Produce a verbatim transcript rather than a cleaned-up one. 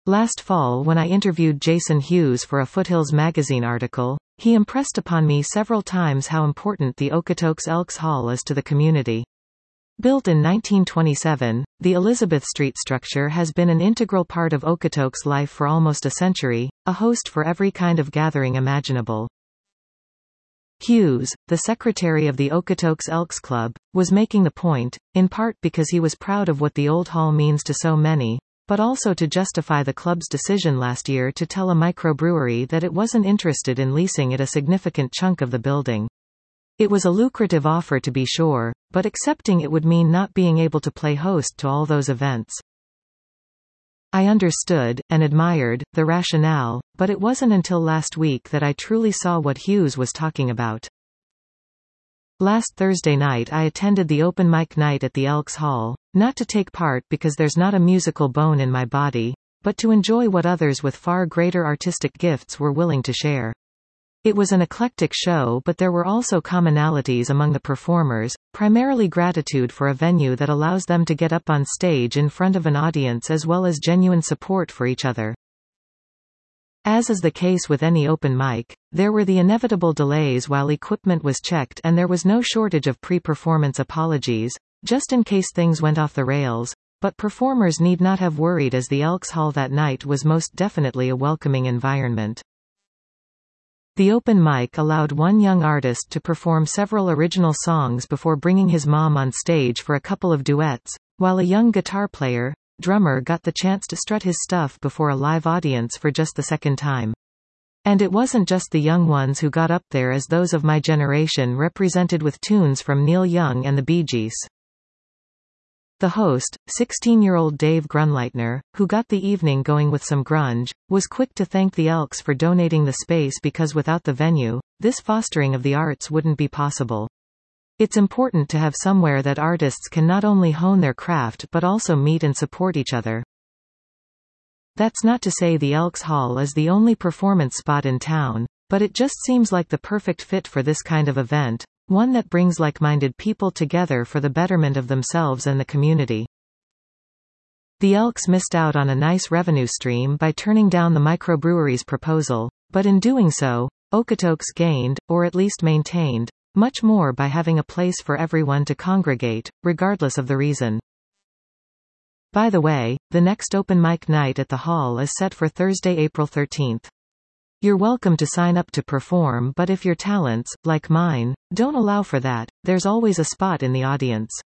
Last fall when I interviewed Jason Hughes for a Foothills magazine article, he impressed upon me several times how important the Okotoks Elks Hall is to the community. Built in nineteen twenty-seven, the Elizabeth Street structure has been an integral part of Okotoks life for almost a century, a host for every kind of gathering imaginable. Hughes, the secretary of the Okotoks Elks Club, was making the point, in part because he was proud of what the old hall means to so many, but also to justify the club's decision last year to tell a microbrewery that it wasn't interested in leasing it a significant chunk of the building. It was a lucrative offer to be sure, but accepting it would mean not being able to play host to all those events. I understood, and admired, the rationale, but it wasn't until last week that I truly saw what Hughes was talking about. Last Thursday night I attended the open mic night at the Elks Hall, not to take part because there's not a musical bone in my body, but to enjoy what others with far greater artistic gifts were willing to share. It was an eclectic show, but there were also commonalities among the performers, primarily gratitude for a venue that allows them to get up on stage in front of an audience as well as genuine support for each other. As is the case with any open mic, there were the inevitable delays while equipment was checked, and there was no shortage of pre-performance apologies, just in case things went off the rails, but performers need not have worried as the Elks Hall that night was most definitely a welcoming environment. The open mic allowed one young artist to perform several original songs before bringing his mom on stage for a couple of duets, while a young guitar player, drummer got the chance to strut his stuff before a live audience for just the second time. And it wasn't just the young ones who got up there, as those of my generation represented with tunes from Neil Young and the Bee Gees. The host, sixteen-year-old Dave Grunleitner, who got the evening going with some grunge, was quick to thank the Elks for donating the space because without the venue, this fostering of the arts wouldn't be possible. It's important to have somewhere that artists can not only hone their craft but also meet and support each other. That's not to say the Elks Hall is the only performance spot in town, but it just seems like the perfect fit for this kind of event, one that brings like-minded people together for the betterment of themselves and the community. The Elks missed out on a nice revenue stream by turning down the microbrewery's proposal, but in doing so, Okotoks gained, or at least maintained, much more by having a place for everyone to congregate, regardless of the reason. By the way, the next open mic night at the hall is set for Thursday, April thirteenth. You're welcome to sign up to perform, but if your talents, like mine, don't allow for that, there's always a spot in the audience.